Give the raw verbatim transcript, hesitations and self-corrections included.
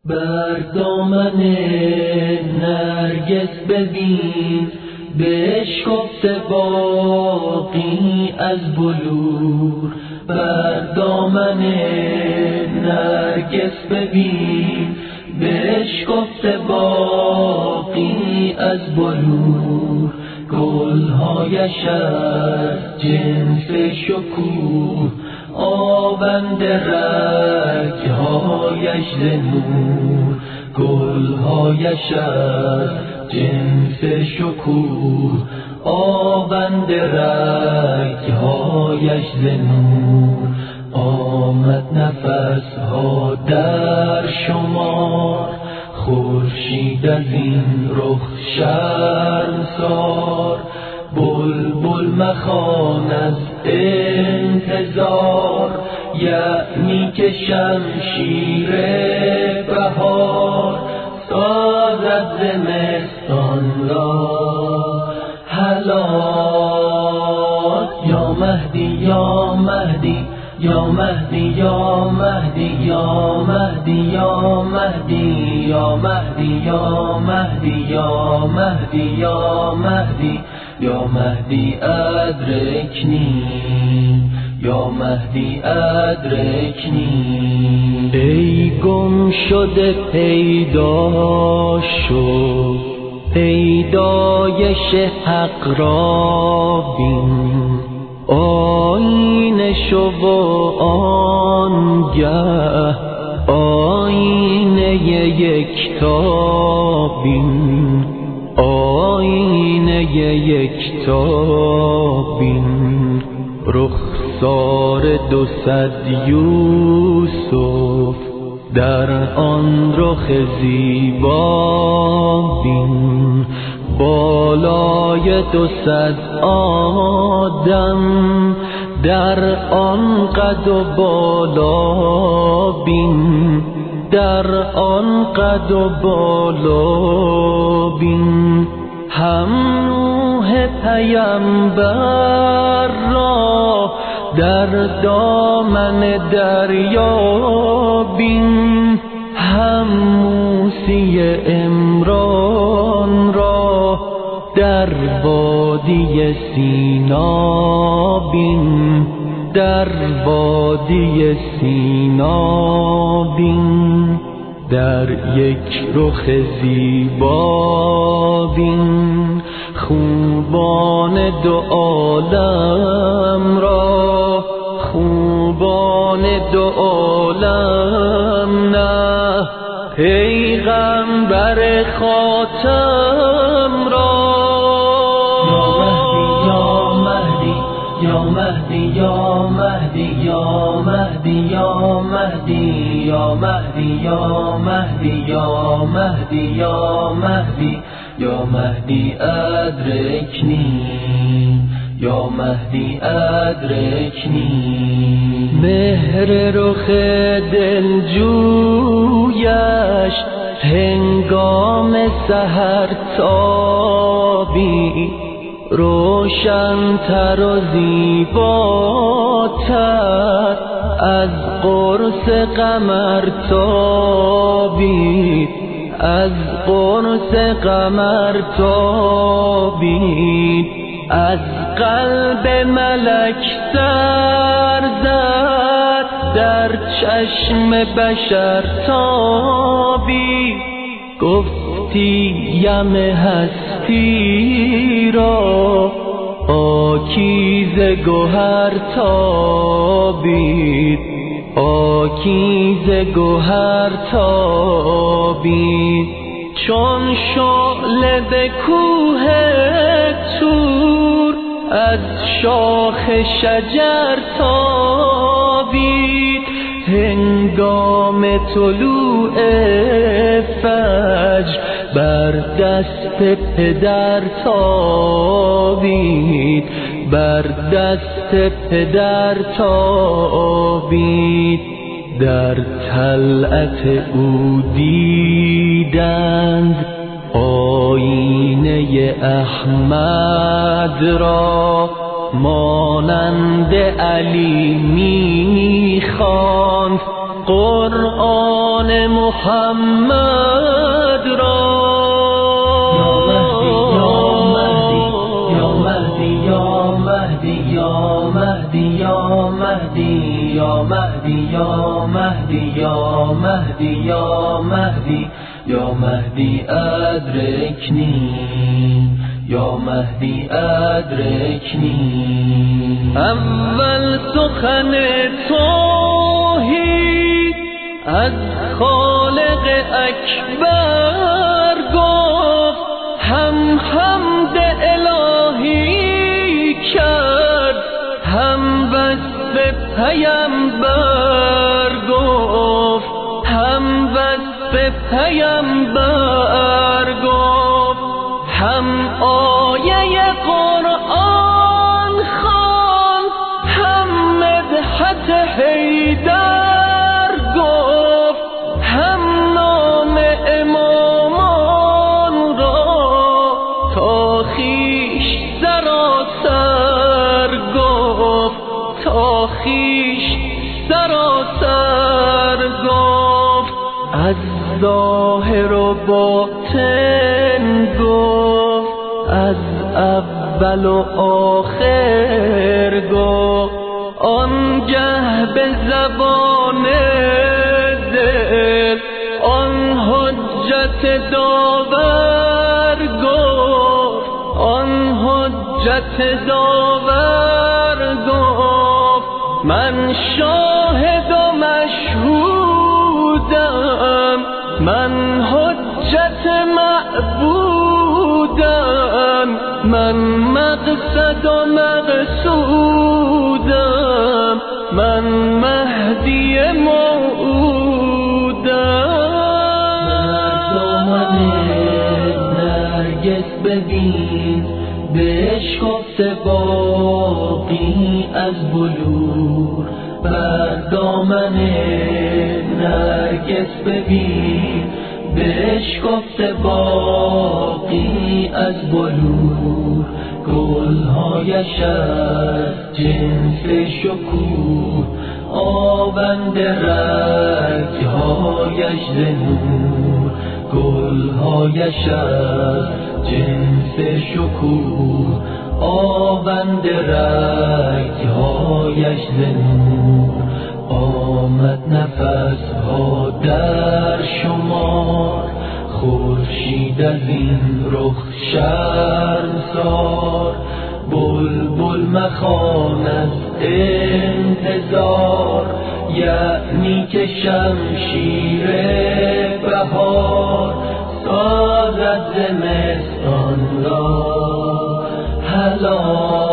بر دامن نرگس ببین، بشکفته باغی از بلور. بر دامن نرگس ببین، بشکفته باغی از بلور. گلهایش از جنس شکوه، آبند رگهایش ز نور. گلهایش از جنس شکوه، آبند رگهایش ز نور. آمد نفسها در شمار، خورشید از این رخ شرمسار. بلبل مخوان از انتظار، یعنی که شمشیر بهار سازد زمستان را هلاک. یا مهدی یا مهدی یا مهدی یا مهدی یا مهدی یا مهدی یا مهدی یا مهدی یا مهدی یا مهدی یا مهدی ادرکنی یا مهدی ادرکنی. ای گم شده پیدا شو، پیدایش حق را بین. آینه شو و آنگه آینه یکتا بین. آینه یکتا بین. رخسار دو صد یوسف در آن رخ زیبا بین. بالای دو صد آدم در آن قد و بالا بین. در آن قد و بالا بین. هم نوح پیمبر را در دامن دریا بین. هم موسی عمران را در وادی سینا بین. در وادی سینا بین. در یک رخ زیبا بین. خوبان دو عالم را، خوبان دو عالم نه، پیغمبر خاتم را. یا مهدی یا مهدی یا مهدی یا مهدی یا مهدی یا مهدی یا مهدی یا مهدی یا مهدی یا مهدی ادرکنی یا مهدی ادرکنی. مهر رخ دلجویش هنگام سحر تابی، روشن‌تر و زیباتر از قرص قمر تابید. از قرص قمر تابید. از قلب ملک سر زد، در چشم بشر تابید. گفتی یم هستی را پاکیزه گوهر تابید. پاکیزه گوهر تابید. چون شعله به کوه طور از شاخ شجر تابید. هنگام طلوع فجر بر دست پدر تابید. بر دست پدر تابید. در طلعت او دیدند آینه احمد را. مانند علی میخواند قرآن محمد را. یا مهدی یا مهدی یا مهدی یا مهدی یا مهدی یا مهدی یا مهدی یا مهدی یا مهدی ادرکنی یا مهدی ادرکنی. اول سخن توحید از خالق اکبر گفت، هم حمد الهی کرد، هم وصف پیمبر گفت، هم وصف پیمبر گفت، هم آیه قرآن خوان، هم مدحت حیدر گفت، هم نام امامان را تا خویش سراسر گفت، تا خویش سراسر گفت. از ظاهر و باطن گفت، از اول و آخر گفت. آنگه به زبان دل آن حجت داور گفت، آن حجت داور گفت. من شاهد و مشهودم، من حجت معبودم، من مقصد و مقصودم، من مهدی موعودم. دامن نرگس ببین، بشکفته باقی از بلور. بر دامن نرگس ببین، بشکفته باقی از بلور. گلهایش از جنس شکوه، آبند رگهایش ز نور. گلهایش از جنس شکوه، آبند رگهایش ز نور. آمد نفسها در شمار، خورشید از این رخ شرمسار. بلبل مخوان از انتظار، یعنی که شمشیر بهار سازد زمستان را هلا.